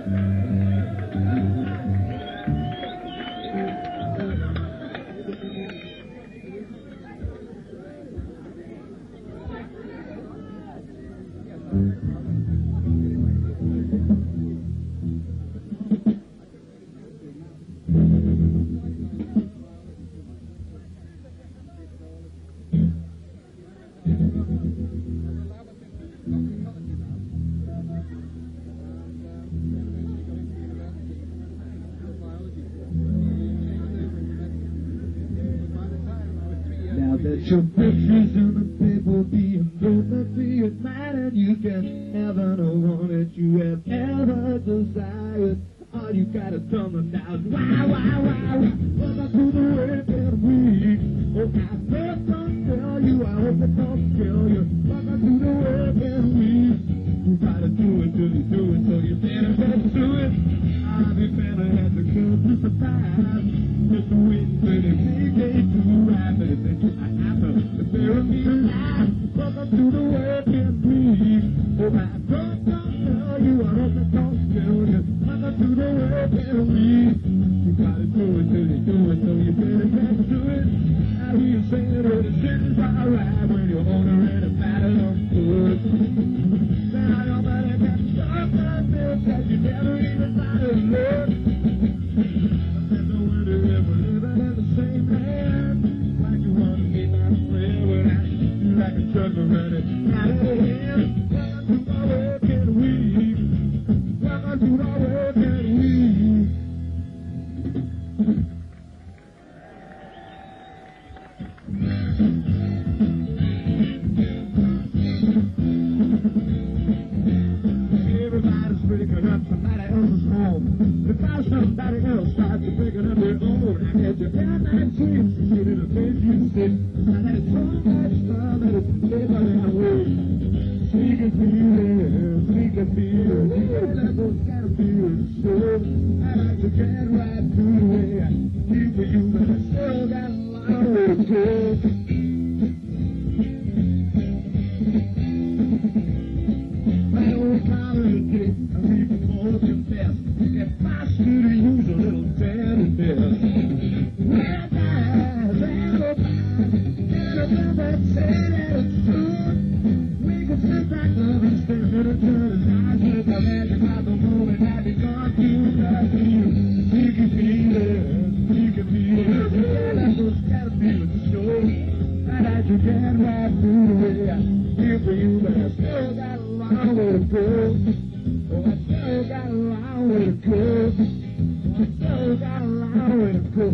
Your pictures in the paper being broken to your mind, and you can have no one that you have ever desired. All you gotta tell me now is why, welcome to the working week. Oh, I just don't tell you, I hope it don't kill you. Welcome to the working week. You gotta do it till you do it, so you better do it. I'll be better at the girl to survive. Just waiting for the big day to arrive, but if you there be alive. Welcome to the working week. Oh, I don't tell you, I hope it don't kill you. Welcome to the working week. You gotta do it till you do it, so you better get to it. I hear you saying that the shit is alright when you're ordering a battle of food. Then I know that I got stuff like this that you never even thought of love. I never wonder if we're living in the same land. Like you wanna be my friend without you like a trucker running out of hand. Welcome to our working week. Welcome to our working week. Everybody's breaking up somebody else's home. If I somebody else starts to breaking up their own, I get your air night dreams, you sit in a bed you sit. I had so much fun that it's never away. Sneaking feelings, that those kind of feelings. So I like to get right to the way I keep for you, but I still got a long way to go. My old comedy, I leave you all of your best. If I should use a little tenderness, well, that say that it's true. We could sit back love and stay in a turn and just imagine how the moment had been gone through that you. You can feel it, yeah, that's those kind of feelings show. And I should get right through the way I feel for you, but I still got a long way to go. Oh, I still got a long way to go. I still got a long way to go.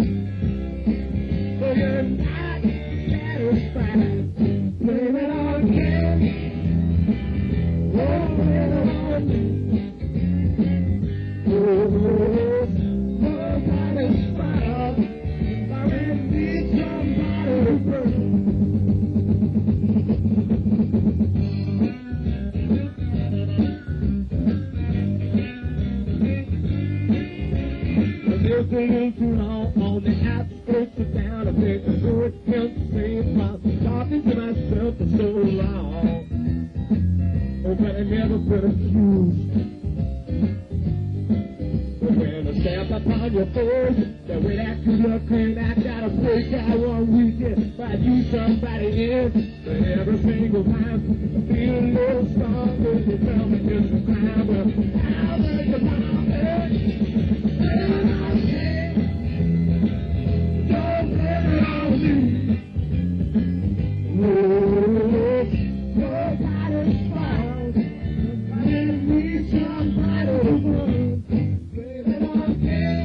Blame it on That way that good luck and I gotta break out one weekend. Might use somebody in for every single time. Feel a little stronger. You tell me just a crime, but how much the mountain? Don't let it on me. Nobody's fault. I didn't need somebody to run. Baby, don't care.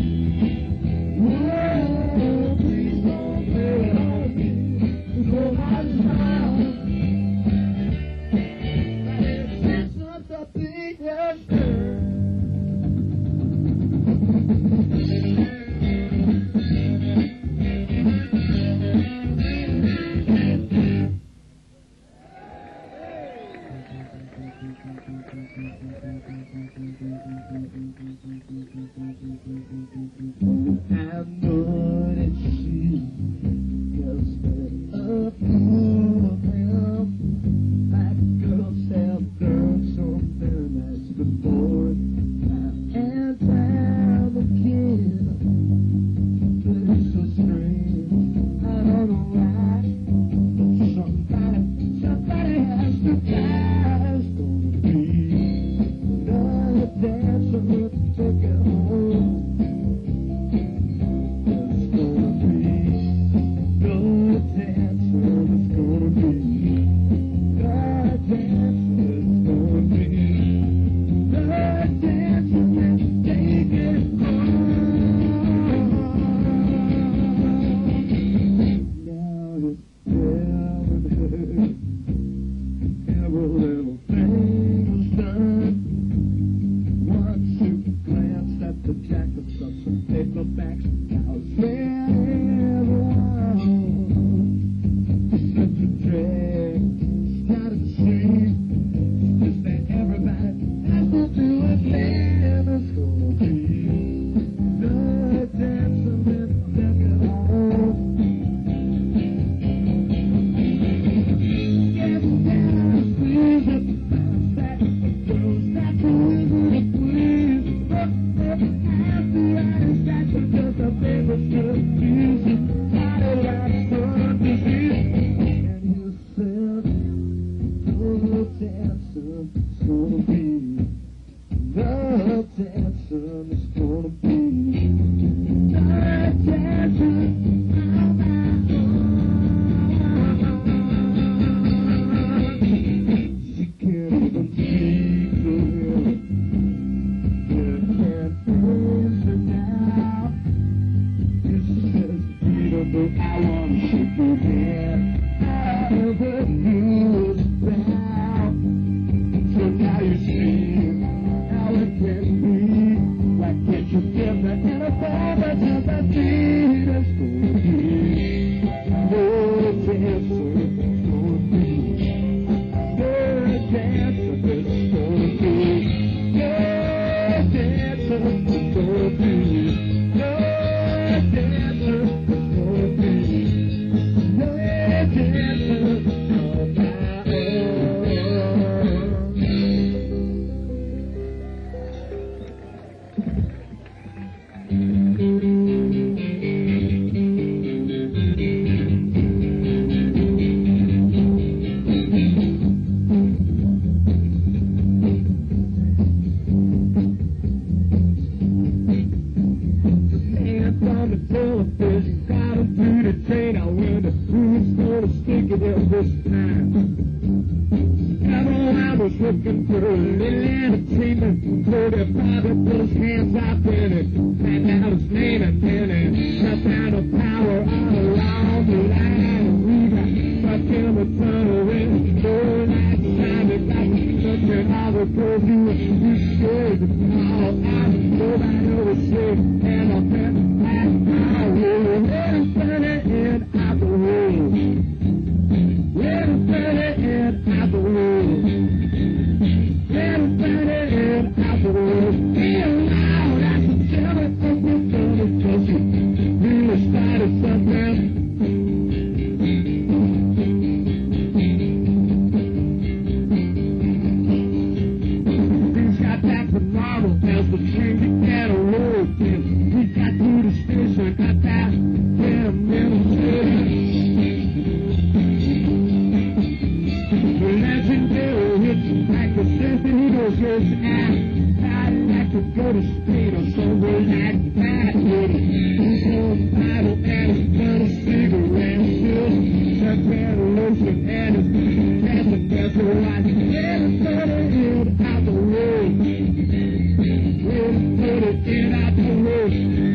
Please don't play it on me. Nobody's fault. It's not the biggest girl. I'm good at shit, 'cause they're a fool of him. Like girls have done something nice before. And I'm a kid, but it's so strange. I don't know why, but somebody has to die. It's gonna be another dancer to take it home. he goes, yes, I'd like to go to Spain or somewhere like that. Some bottle and a cigarette, some kind of lotion and a that's a lot. Everybody in out the road. Everybody in out the road.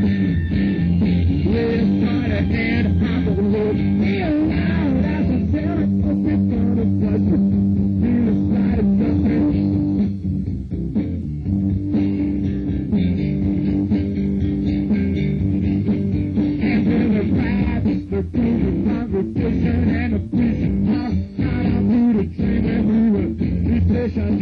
Everybody in out the road. Feel loud as a terror, open down the country. Feel the side of country. The people congregation and the prison house. Shout out to the train and we were replaceable.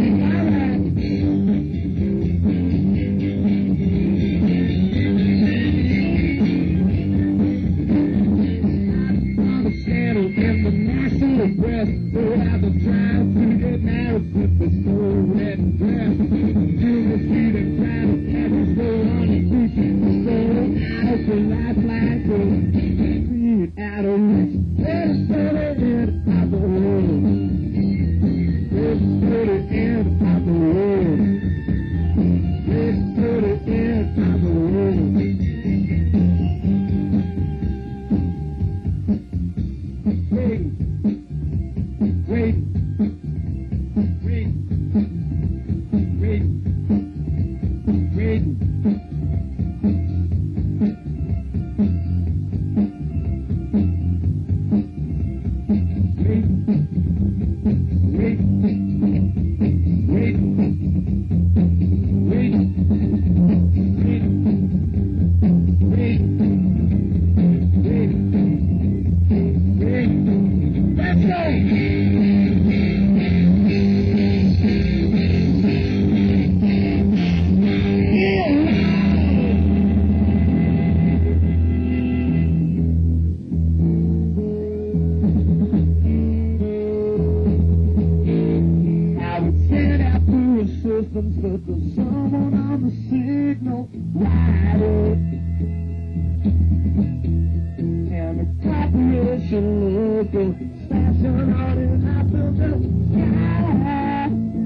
In the national breath, so have the drive to get married with the soul red dress. Feel the street and try to catch his soul on the beach. So I hope the lifeline goes out of reach. Let's put it in out the world. Let's put it in out the world. Let's put it in out the world. Wait, wait, wait, wait, wait. But there's someone on the signal rider, and the corporation local station out in after the sky.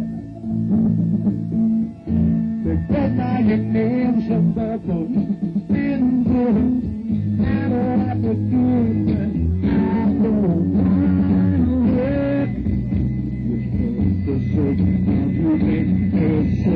They put my name some purple in good. I don't have to do it, but I don't mind it. The circle of your name. So,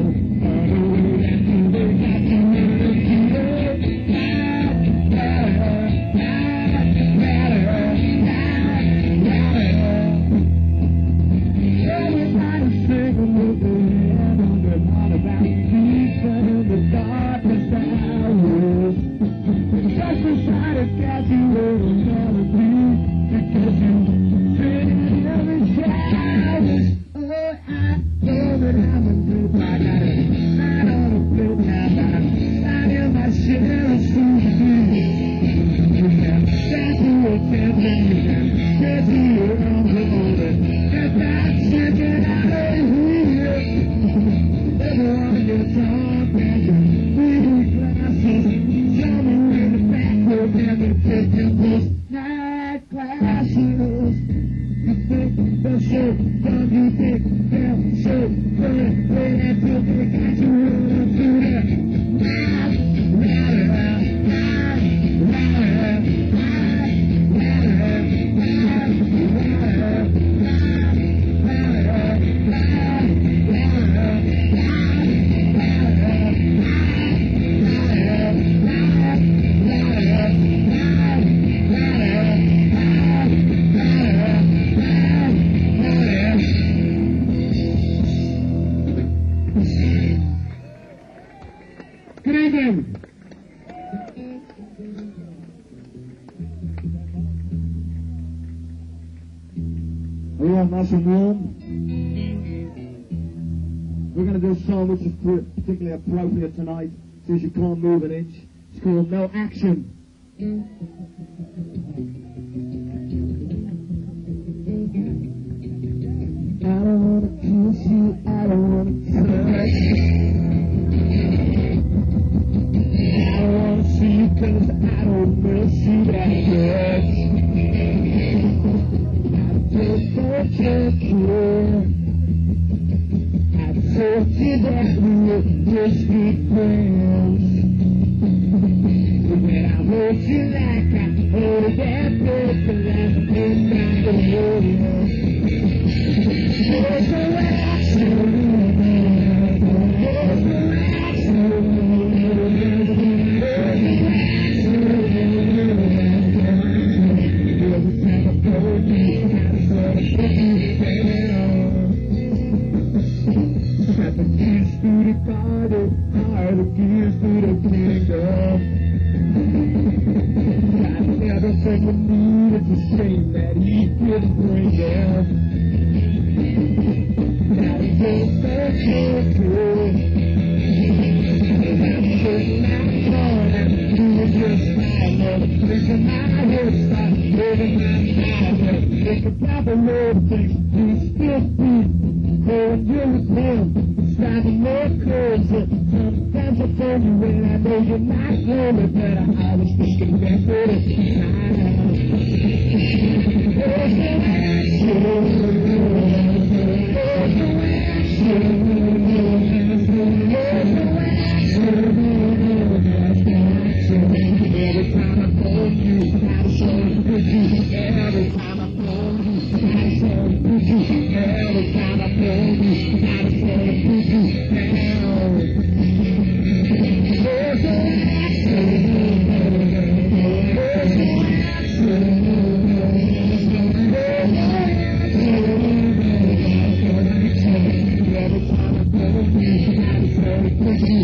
nice and warm. We're going to do a song which is particularly appropriate tonight, since you can't move an inch. It's called No Action. I don't want to kiss you, I don't want to touch. I don't want to see you 'cause I don't miss you that much. I don't care. whiskey friends. When I hold you like I hold that broken last midnight of radio. There's no the keys to the garden are the keys to the kingdom. Got everything we need, it's a shame that he couldn't bring them. Now he's so good. And I'm sitting out front and doing just fine. Lord, listen, my head starts moving my mind. Think about the road things we still do. Going you're with him. Driving more closer. Sometimes I told you when I know you're not lonely, but I was thinking back for the time. There's no action. There's no action. There's no action. Every time I phone you, I show you busy. Every time I phone you, I show you busy. Every time I phone you, I show you busy. There's no action. There's no action. There's no action. Every time I phone you, I show you busy.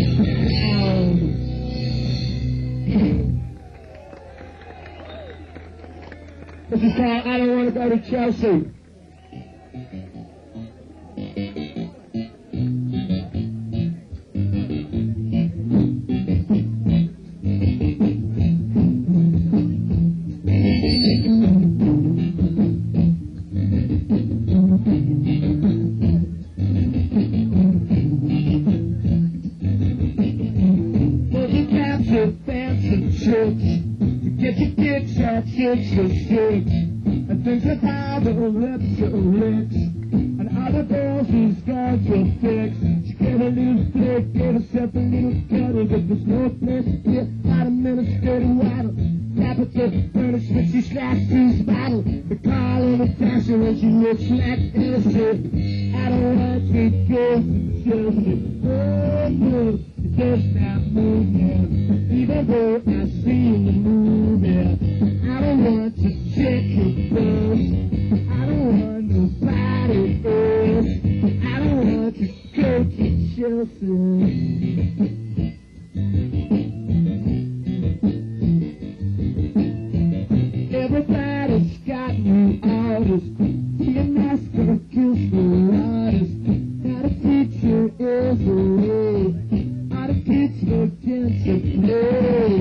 This is called I Don't Want to Go to Chelsea. Get your kicks out, chicks or six. And things like how the lips are licks. And other girls whose scars will fix. She get a little flick, get herself a little cuddle. But there's no place here, not a minute steady waddle. Capital punishment, she slaps his bottle. The call of Natasha when she looks like innocent. I don't want to go to Chelsea. Oh, no, just not moving. Even though I see the movie, I don't want to check your pulse. I don't want nobody else. I don't want to go to Chelsea. Everybody's got new artists. Being nice gonna kill the artist. Now the future is away. All the kids are against the play.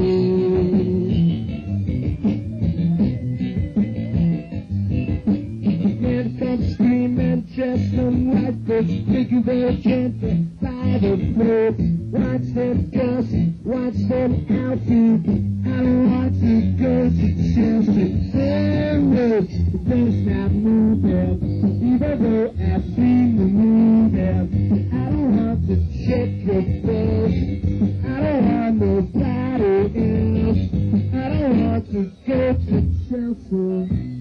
Men come screaming, dressed in white goods, thinking they're gentle by the rope. Watch them cuss, watch them outfit. I don't want to go to Chelsea. But there's not moving. Even though I've seen the movie, I don't want to check your pulse. I don't want nobody else. I don't want to go to Chelsea.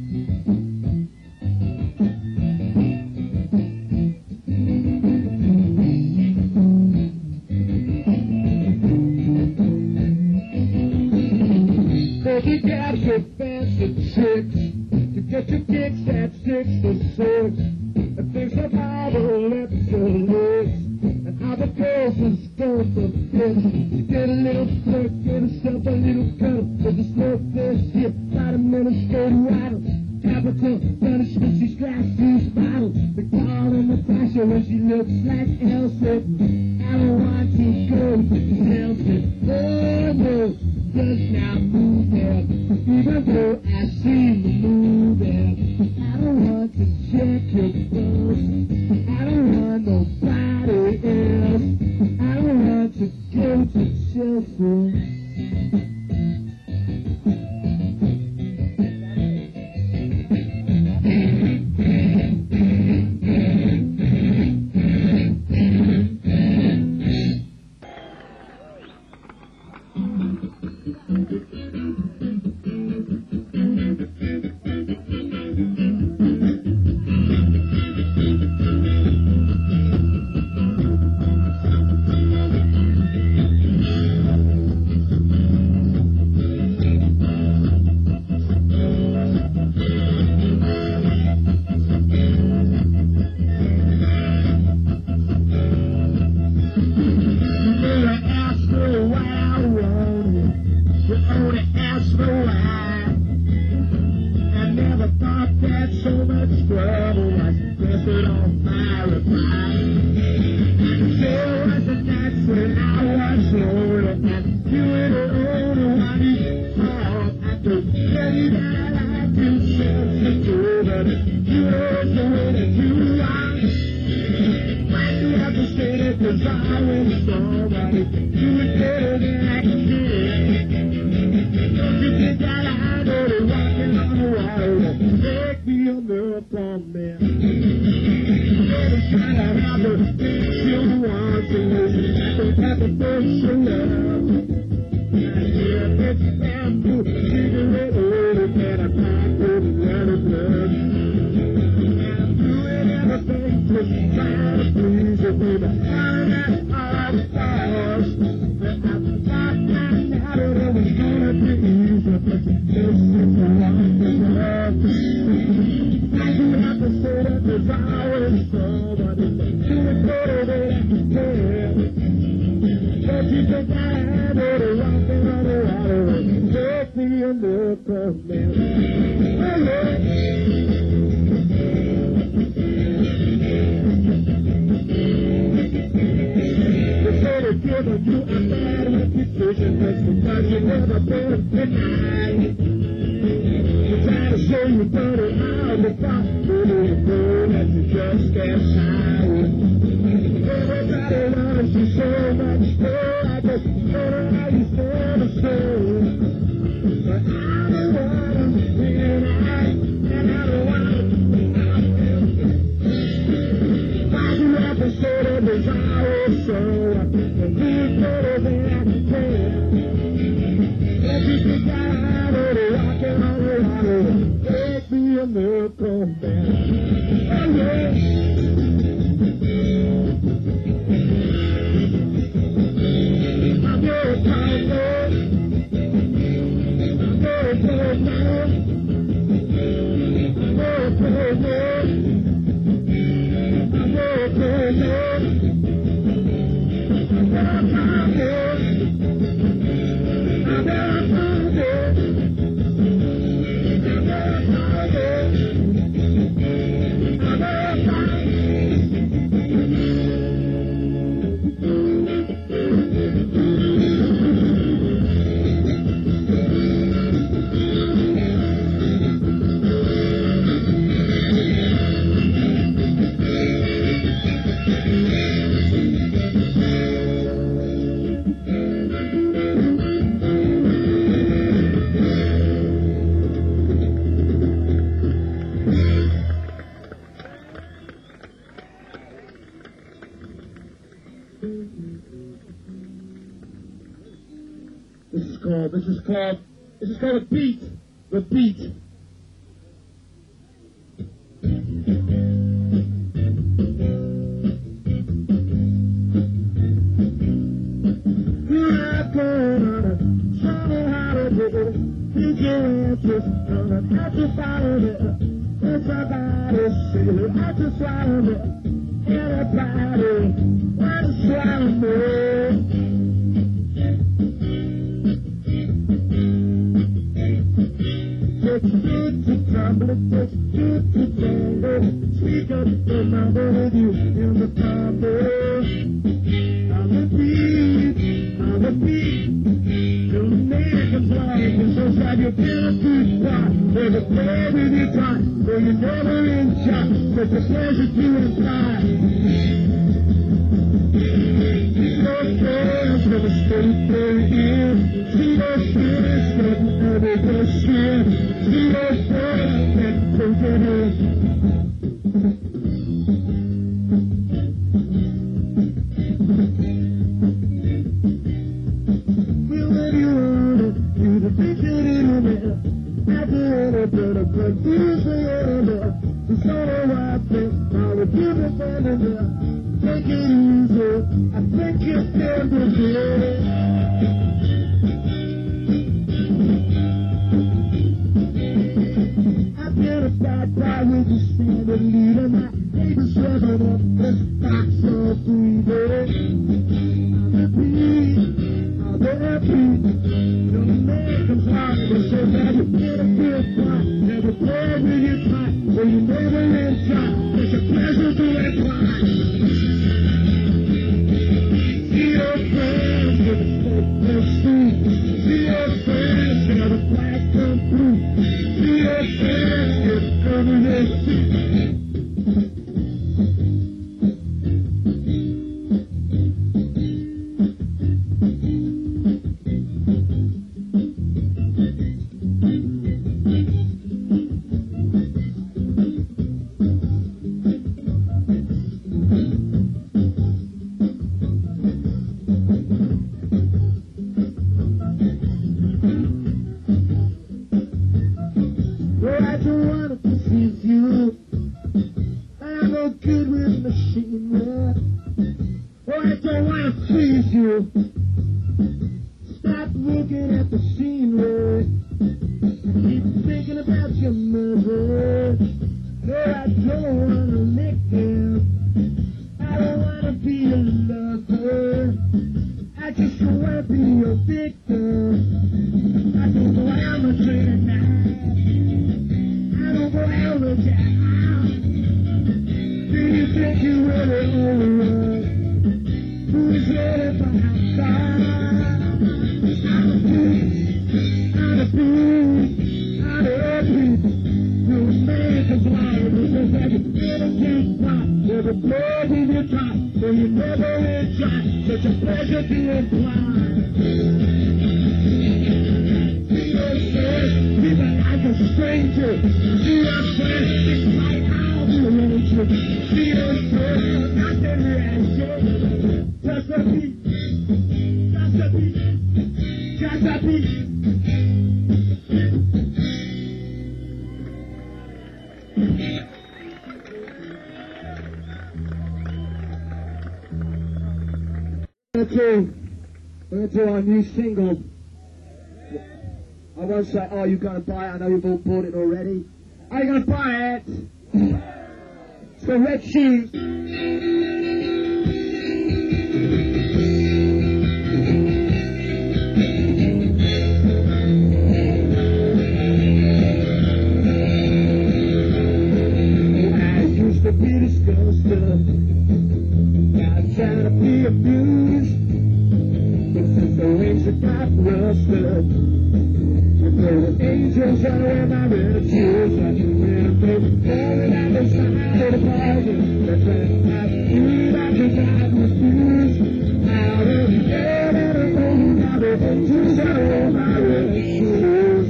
You got your fancy tricks to get your kicks at 6 to 6. And things like how the lips are lips. And how the girls are skirts are fits. You get a little flirt, get yourself a little cuddle. There's a slow this shit, not a minute straight waddle. Capital punishment, she's glass juice bottle. They call her Natasha when she looks like Elsa. I don't want to go to Chelsea. Oh no, just not move there. Even though I've seen the movie, I don't want to check your pulse. I don't want nobody else. I don't want to go to Chelsea. trouble was rested on my reply. There was a night when I was lonely and you were the only one who called. I could tell you that I liked you so but you heard the way that you are. Why do you have to say that? 'Cause I was somebody you were better than I could do. Don't you think that I know the walking on the water will make me a miracle man? Every time I have to think you're the one to lose, I don't have to push your love. I hear it's bamboo, cigarette older than a pack of leather gloves. I'm doing everything to try to please you, baby. I'm at all the stars, but I'm not now that it was gonna be easy, but this is a lot of love. I do have to say that 'cause I was somebody you were better than I could tell. Don't you think I had it rocking on the water and make me a miracle man? Oh, yeah. You said it's given you a bad reputation, that's because you never been denied. You try to show you better out the box, but you know that you just can't hide. Everybody loves you so much, I just don't know how you feel the same. But I'm the one who's being out, and I'm the one why do you have to say that there's always so and you're better than I can tell? Don't you think I had it rocking on the water make me a miracle man? Oh yeah. I'm your power, I'm your power, This is called a beat. The beat. You're not gonna tell me how to do it. Think your answers, gonna have to follow it. It's about to see it. I just swallow it. Anybody wanna swallow me? It's good to tumble, it's good to tangle. Speak up the number with you in the combo. On the beat, you'll make a play. It's so sad you've been a good spot. There's a play with your time, where you're never in shot. It's a pleasure to imply. No chance for the state they're in. See those spirits getting under their skin. See those spirits that take it in. Feel that you want it, you the big little man. After any better, but you say it. It's all a white thing, all the people standing there. Take it easy, I think you're still good. I've been a bad guy with a standing leader. My neighbor's rubbing up the stocks so breathing. I'll be happy. You'll make them hard, but so bad you get a good spot. Never play with your pot, so you never in good with machinery. Oh, I don't want to please you. Stop looking at the scenery. Keep thinking about your mother. No, I don't want to lick them. I don't want to be a lover. I just don't want to be your victim. I don't go out and drink at night. I don't go out and jack. Do you think you really own it? Who's ready for outside? I'm a fool, I'm a fool, I'm a fool. You made the blind, because I can feel it can't stop. There's a blood in your top, so you never will try. Such a pleasure being blind. See your story, living like a stranger. See your friend, it's like I'll be an angel. See your story, not the reaction. Just a beat, just a beat, just a beat. We're going to do our new single. I won't say, oh, you're going to buy it. I know you've all bought it already. Are you going to buy it? It's the Red Shoes. I used to be disgusted. I tried to be abused. Since the wings have got rusted, the angels are in my red shoes. I can remember falling out the side of the bargain. That's when I knew I could not refuse. Out of the air and I know now the angels are in my red shoes.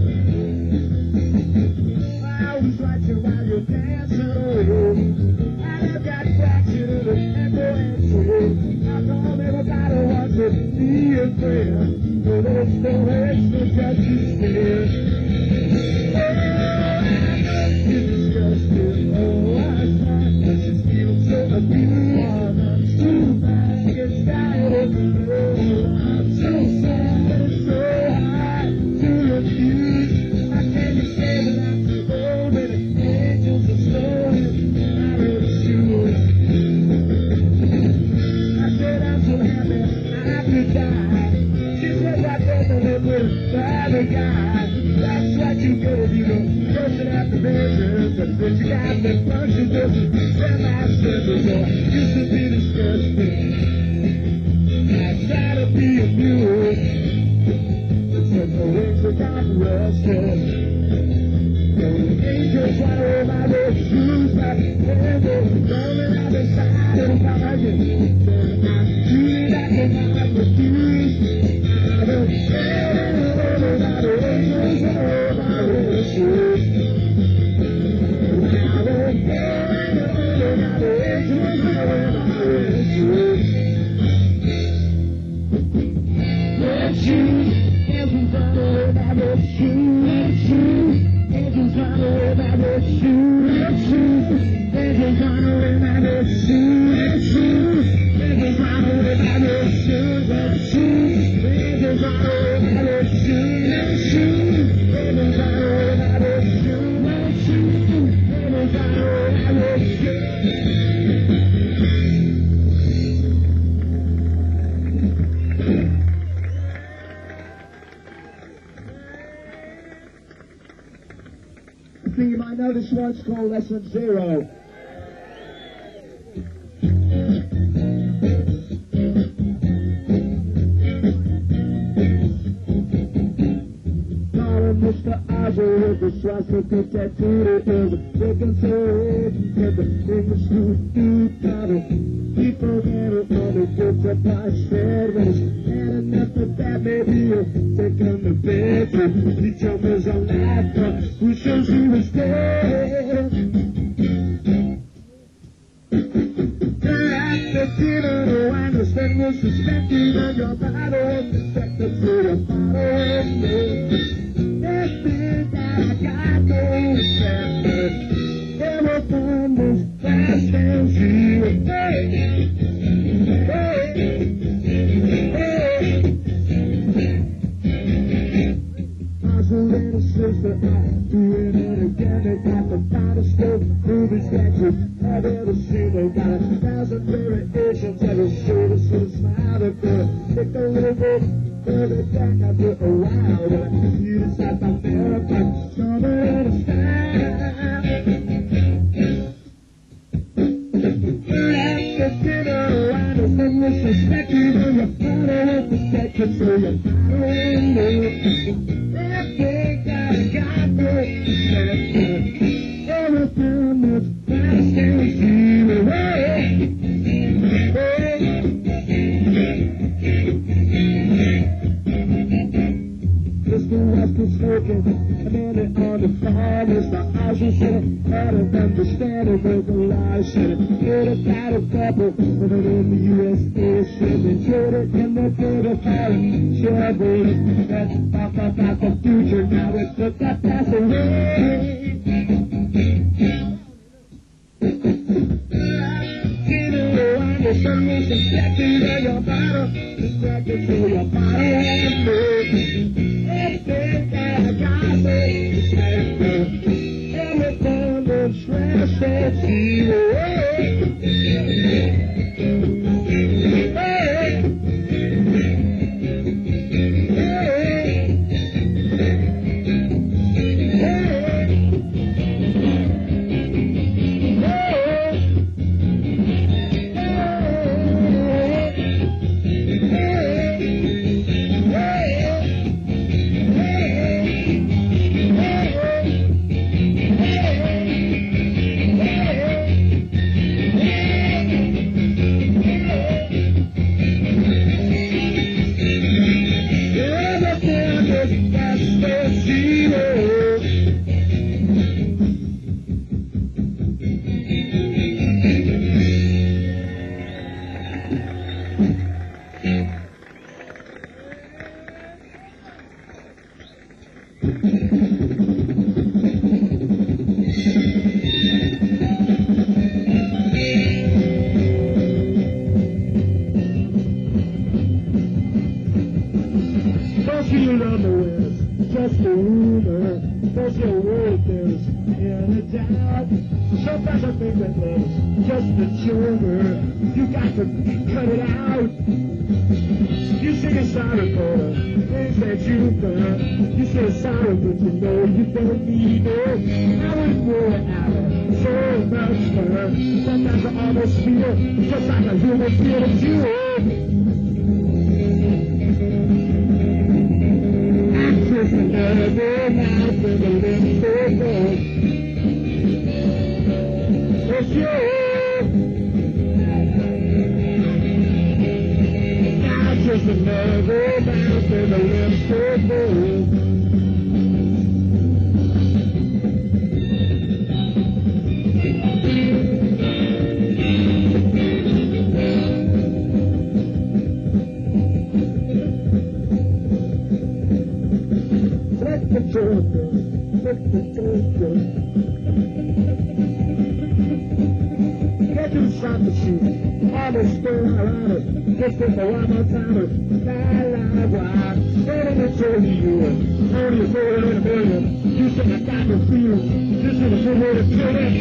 I was watching while you're dancing away. I have got fractured in the echo and tree. I told everybody what to be a friend, but it's still hurts because you stare. Oh, you're disgusting. Oh, I just feel so abused. I'm too bad to get started. Oh, I'm so sad and so hard to refuse. I can't be scared that I'm too old and the angels are stolen. I really should. I'm so happy I could die. She says I better live with a bad guy. That's what you get if you go cursing at the business. And then you got me punching this semi-simple. So I used to be disgusting. I tried to be amused. But the wings were got rusted. The angels try to wear my red shoes. My windows rolling out the side of the bargain. I cannot refuse. I don't care about the angels or my red shoes. I don't care about the angels or my red shoes. Red shoes, angels run away my red shoes. Red shoes, angels run away my red shoes. Red shoes, angels run away my red shoes. Red shoes. Angels run away my red shoes, red shoes. Angels run away my red shoes, red shoes. Angels run away my red shoes, red shoes. Angels run away my red shoes. I think you might know this one's called Lesson Zero. Mr. Azure with the swastika tattooed in the chicken sword and the English do cover. People get it when it gets a pie spread. When it's had enough of that, maybe you'll take him to bed. He told me on that front, who shows he was dead. At the dinner, the wine was then was suspended on your bottle and the second to your bottle. Everything that I got no separate. Everything was bad. sister, I'm doing it again. They got the finest dope movies that you have ever seen. They got 1,000 variations of a shoulders with a smile. They're gonna take a little bit further back after a while. When I see the South America, summer in a style. After dinner, I know some disrespect you, but you're proud of respect you, so you're everything that I got good. Everything that's fast and easy away. Mr. West is smoking, a minute on the farm. Mr. Osher said it, out of understanding, with a lot of shit. Heard about a couple living in the USA, shipping children in the theater fire. Sure, baby, that's about the future. Now it's just that pass away. Some reason distracted to your bottle, distracted to your bottle and move. Everything that I got is everything that's trash and zero. Sometimes I think that love's just a chore. You got to cut it out. You sing a sorry chord, things that you've done. You say sorry, but you know you don't need it. I would pour it out so much fun. Sometimes I almost feel just like a human feeling too. I'm just another mouth with a little bit. It's you. I'm just another mouse in a lipstick bowl. Let the door go. Let the door go. Get to the shop machine, all the store around it, just in the one more time, la la la, standing and showing you, only a million in a million, you said I got no feels, this is a good way to kill it.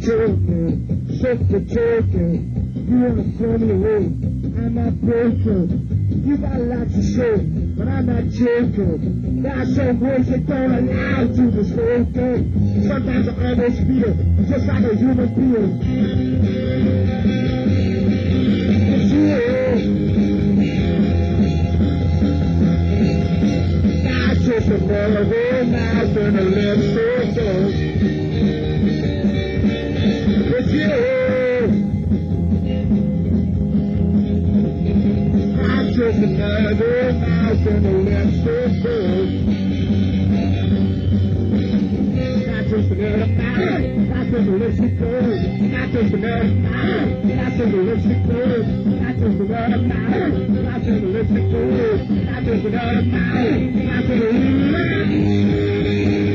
choking, shake the token. You wanna throw me away, I'm not broken. You got a lot to say, but I'm not joking. There are some boys that don't allow to this whole thing. Sometimes I almost feel just like a human being. It's you. Not just another whole mouth and a lip so close. It's you. Just another mouth and a lip so close. Not just another mouth, not just a lip so close. Not just another mouth, not just a lip so close. Not just another mouth, not just a lip so close. Not just another mouth, not just a lip.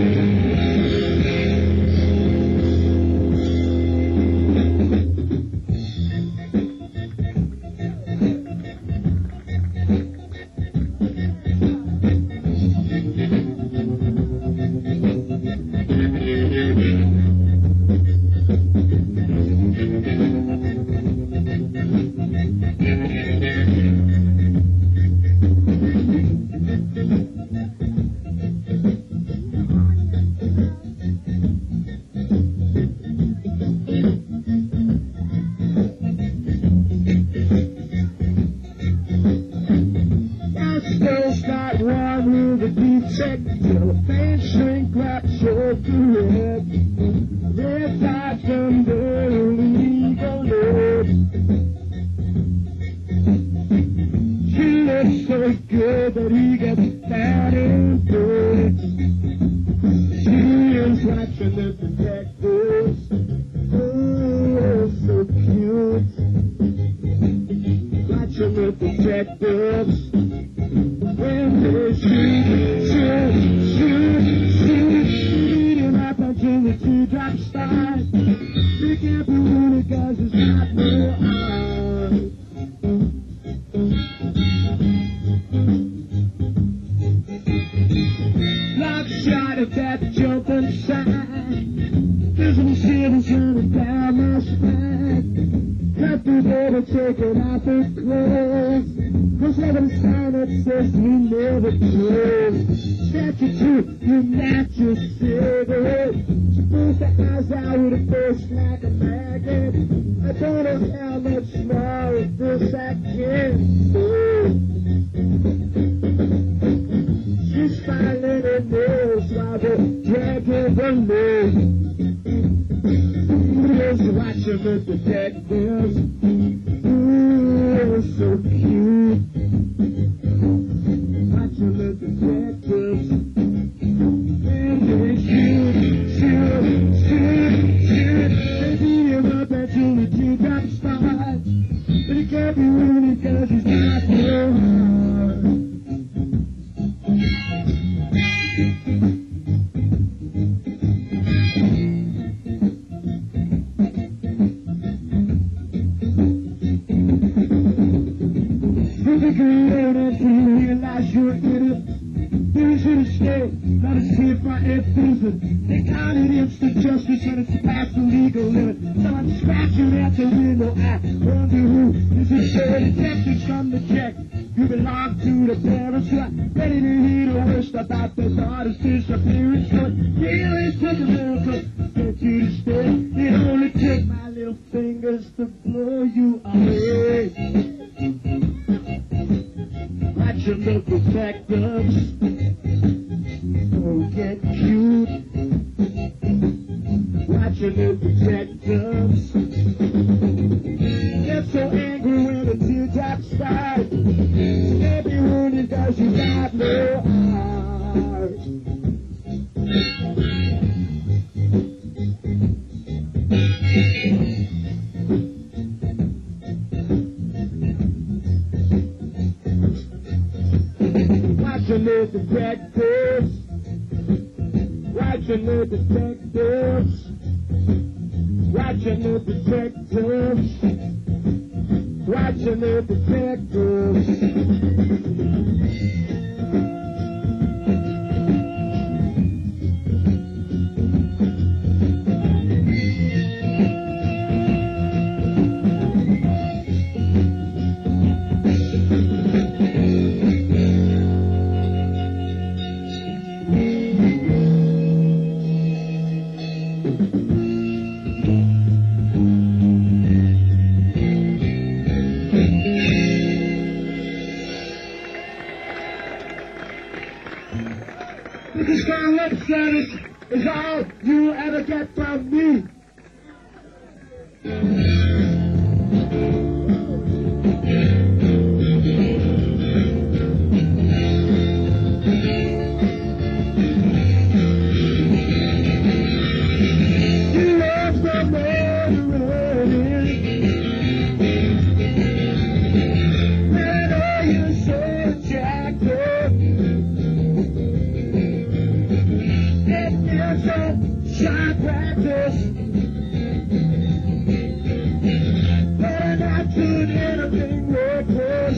Because my lip service is all you'll ever get from me. You love the man running. Man, oh, you're so attractive. It's a shot practice. But I'm not doing anything reckless.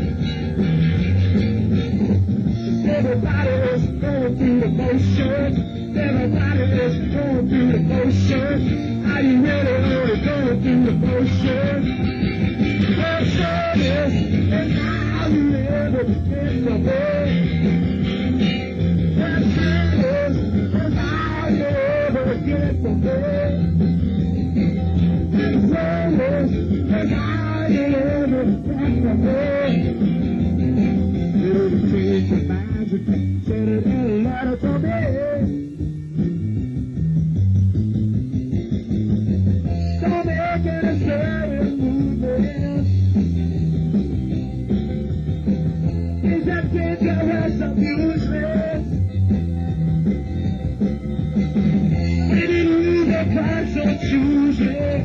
Everybody is going through the motions. Everybody is going through the motions. Are you really only going through the motions? Motion is how you live in the world. Get from there. And promise, and I never get from there. Little change of magic, send it in a letter for me. Don't make it a serious movement. Is that dangerous amusement? So choose it.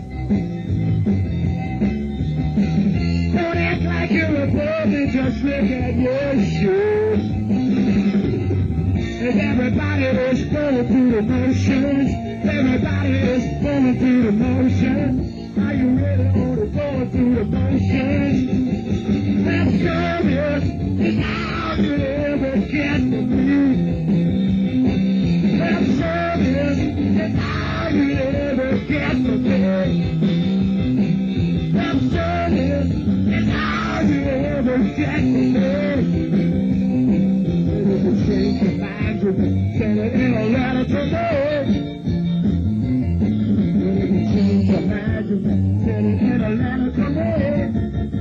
Don't act like you're above it, just look at your shoes. And everybody is going through the motions. Everybody is going through the motions. Are you really only going through the motions? That's curious, and how you ever get to me. That's curious, and how you ever get to me. I'm serious, and how you ever get to me. If you change your mind, you can send it in a letter to me. If you change your mind, you can send it in a letter to me.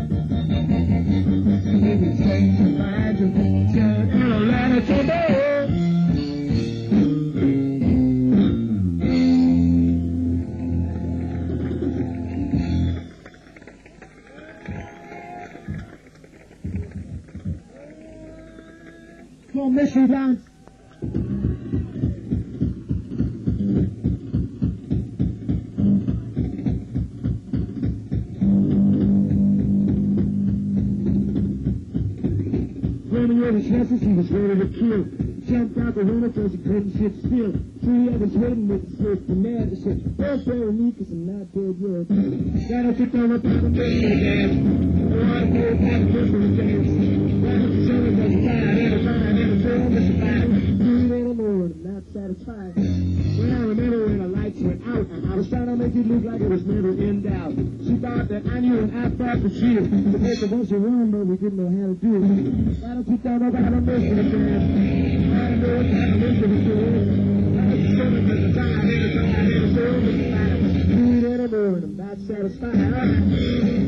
If you change your mind, you can send it in a letter to me. Mystery dance. Romeo was restless, he was ready to kill. Jumped out the window cause he couldn't sit still. 3 others waiting with the first command to say, don't bury me cause I'm not dead yet. Gotta sit down up on the mystery dance. I wanna go back to mystery dance. Gotta show it doesn't die, never find, never feel, miss a fight. Anymore, I'm not satisfied. When I remember when the lights went out, I was trying to make it look like it was never in doubt. She thought that I knew and I thought that she was to make a bunch of room, but we didn't know how to do it. Why don't you down over how to mystery dance? I don't know what kind of mystery dance. I was sure that the time I never thought I never feel, miss a fight. Do it anymore, I'm not satisfied.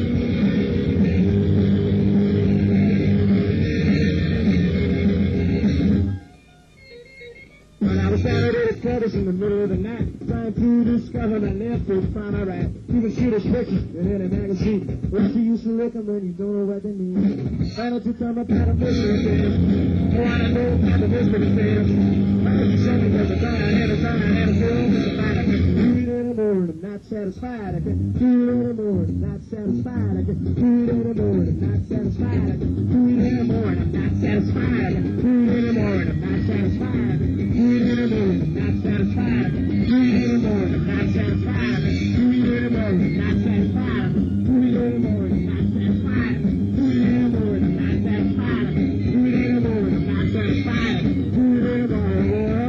Quarters in the middle of the night, trying to discover my left foot, find a right. Even shoot a picture in any magazine. When she used to lick them, and you don't know what they mean. Why don't you tell me about a mystery dance? Oh, I don't know about the mystery dance. Why don't you show me there's a time, and a time, and a girl, and a fight. I can do it anymore, I'm not satisfied. I can do it anymore, I'm not satisfied. I can do it anymore, I'm not satisfied. I can do it anymore, I'm not satisfied. I can do it anymore, I'm not satisfied. I can do it anymore, I'm not satisfied. Do it anymore, I'm not satisfied. Do it anymore, I'm not satisfied. Do it anymore, I'm not satisfied. Do it anymore, I'm not satisfied. Do it anymore, I'm not satisfied. Do it anymore.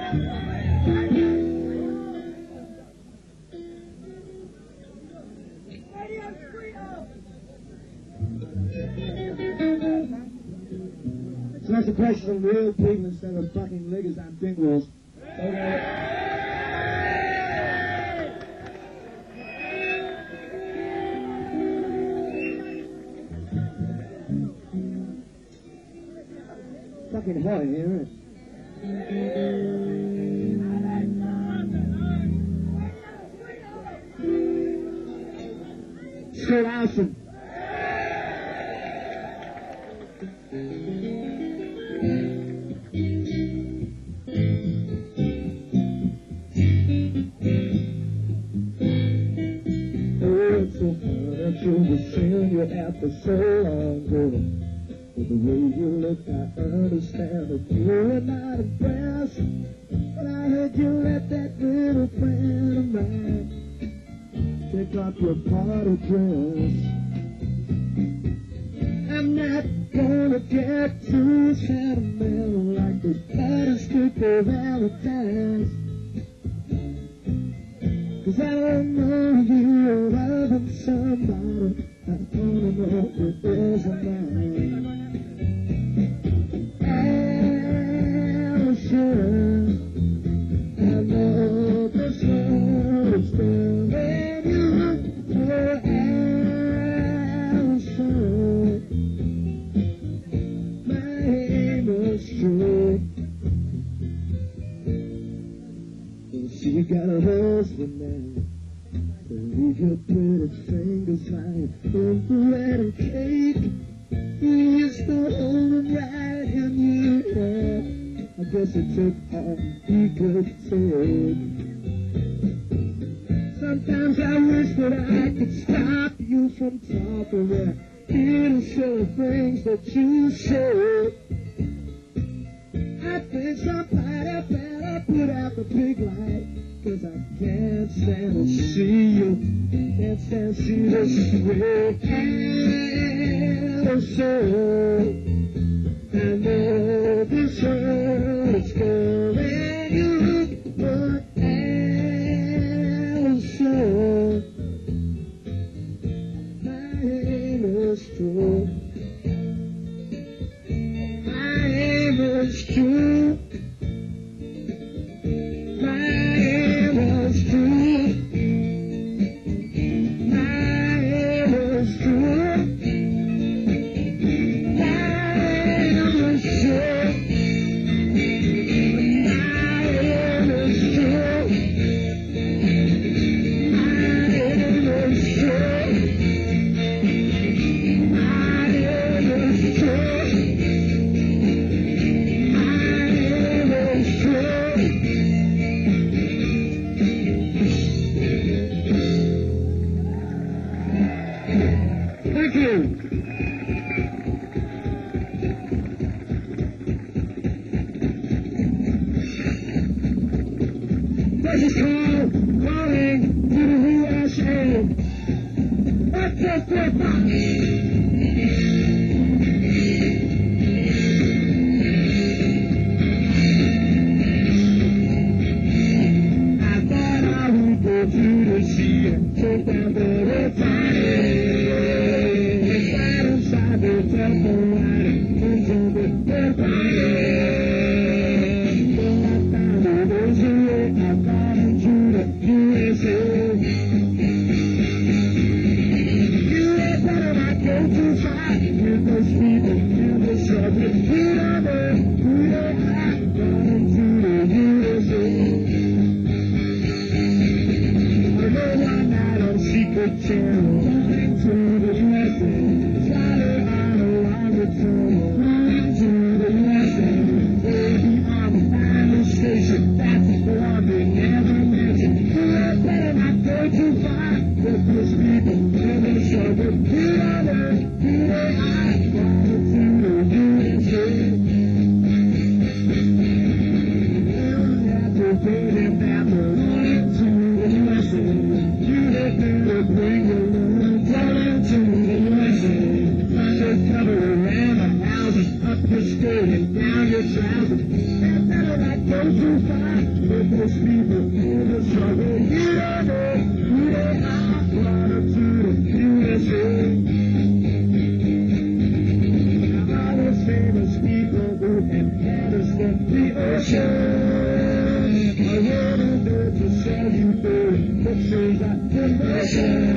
So that's a question of real people instead of fucking niggas and pinwheels. Okay. Fucking hot in here, isn't it? Scott Alson. You were saying you after so long, girl. But the way you look, I understand that you were not impressed. But I heard you let that little friend of mine take off your party dress. I'm not gonna get too sentimental like this butterscotch Valentine's. 'Cause I don't know you loving somebody. I only know it isn't mine. Allison, I know this world is still when you look for Allison. My aim is true. She got a husband now. Leave your pretty fingers lying in the wedding cake. You used to hold them right in your hand. I guess it took all you could take. Sometimes I wish that I could stop you from talking when I hear the silly things that you say. I think somebody better put out the big light. 'Cause I can't stand to see you, can't stand to see this way. Allison, I know this world is cold and you look for Allison. My aim is true. My aim is true. This is called Calling to the USA. What's this for? I thought I would go to the sea and take down the refinery. Inside the telephone line into the refinery. USA. You had better not go too far with those people in the subway. You don't know who they are going to the USA. I know one night on Secret Channel, going to the USA. Flying on a longer tunnel, going to the USA. Baby, on the final station, that's the one they never mentioned. Better not go too far with those people in the suburb. You don't know who they are going to the USA. You don't have to pay them back for going to the USA. You don't have to bring your loan going to the USA. Undercover around the houses, up your skirt and down your trousers. Better not go too far. famous people in the struggle. You don't know who they are. Wanted to the USA. All those famous people who have had us from the ocean. I wanted to sell you the pictures at convention.